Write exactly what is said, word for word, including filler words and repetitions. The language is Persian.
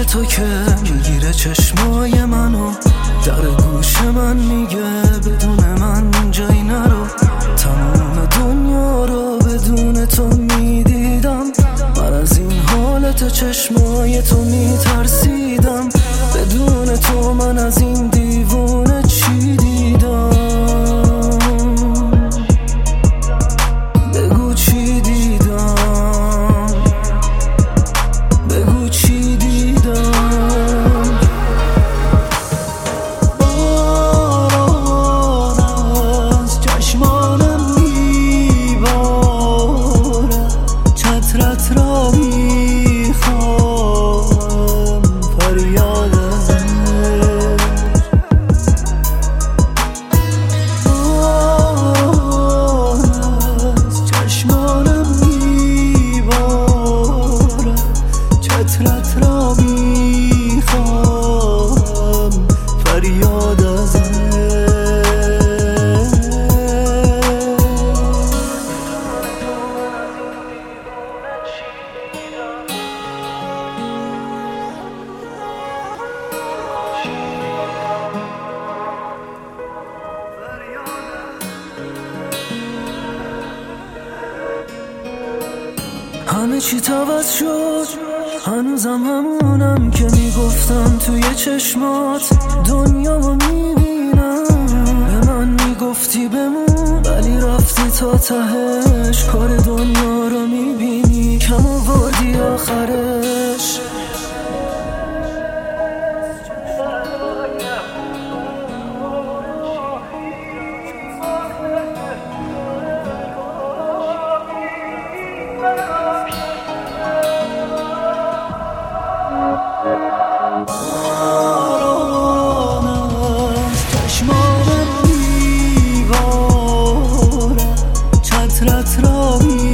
تو که میگیره چشمای منو، در گوش من میگه بدون من جایی نرو. تمام دنیا رو بدون تو میدیدم، من از این حالت چشمای تو میترسیدم. بدون تو من از این دیوونه چی دیدم؟ بگو چی دیدم، بگو چی دیدم. باران از چشمانم میباره، چترت را میخوام فریاد چترت را میخوام فریاد ازت. همه چی عوض شد، هنوزم همونم که میگفتم توی چشمات دنیا رو میبینم. به من میگفتی بمون ولی رفتی تا تهش، کار دنیا رو میبینی کم آوردی آخرش. باران از چشمانم میباره، چترت را میباره.